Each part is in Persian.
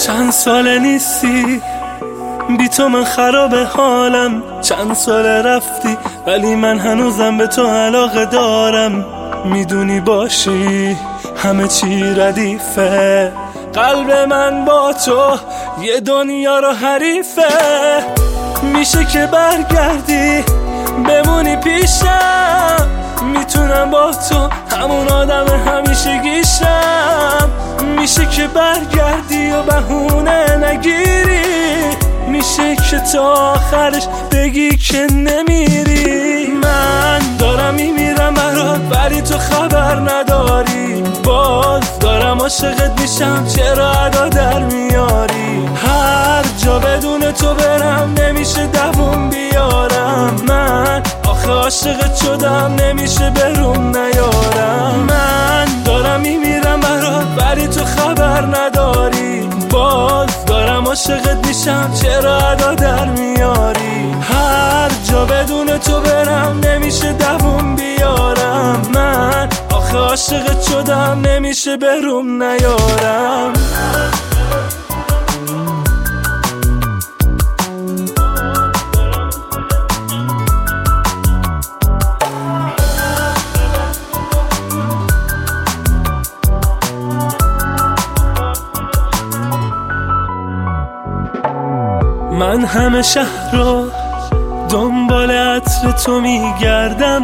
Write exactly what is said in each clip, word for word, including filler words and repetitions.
چند ساله نیستی، بی تو من خراب حالم. چند ساله رفتی ولی من هنوزم به تو علاقه دارم. میدونی باشی همه چی ردیفه، قلب من با تو یه دنیا رو حریفه. میشه که برگردی بمونی پیشم، میتونم با تو همون آدم همیشه گیشم. میشه که برگردی و بهونه نگیری، میشه که تا آخرش بگی که نمیری. من دارم میمیرم برات ولی تو خبر نداری، باز دارم عاشقت میشم چرا ادا در میاری. هر جا بدون تو برم نمیشه دووم بیارم، من آخه عاشقت شدم نمیشه بروم نیارم. من دارم میمیرم برات ولی تو خبر نداری، باز دارم عاشقت میشم چرا ادا در میاری. هر جا بدون تو برم نمیشه دووم بیارم، من آخه عاشقت شدم نمیشه بروم نیارم. من همه شهر رو دنبال عطر تو میگردم،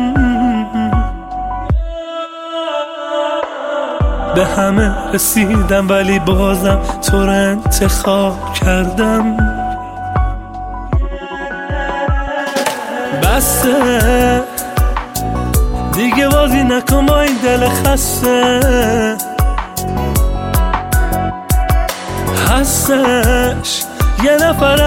به همه رسیدم ولی بازم تو رو انتخاب کردم. بسه دیگه بازی نکن با این دل خسته، هستش یه نفر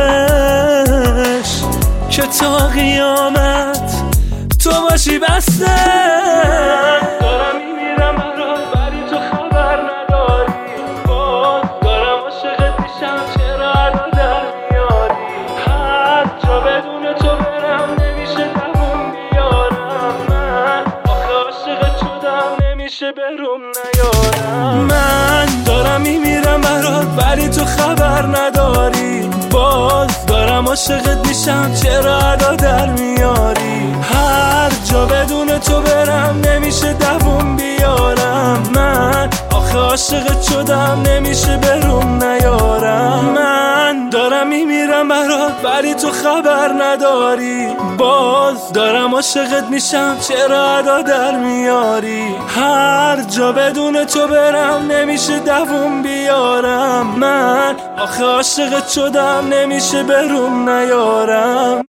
هستش که تا قیامت تو باشی بسته. دارم میمیرم برات ولی تو خبر نداری، باز دارم عاشقت میشم چرا ادا در میاری. هر جا بدون تو برم نمیشه دووم بیارم، من آخه عاشقت شدم نمیشه بروم نیارم. من دارم میمیرم برات ولی تو خبر نداری، باز دارم عاشقت میشم چرا ادا در میاری. هر جا بدون تو برم نمیشه دووم بیارم، من آخه عاشقت شدم نمیشه بروم نیارم. من دارم میمیرم برات ولی تو خبر نداری، باز دارم عاشقت میشم چرا ادا در میاری. هر جا بدون تو برم نمیشه دووم بیارم، من آخه عاشقت شدم نمیشه بروم نیارم.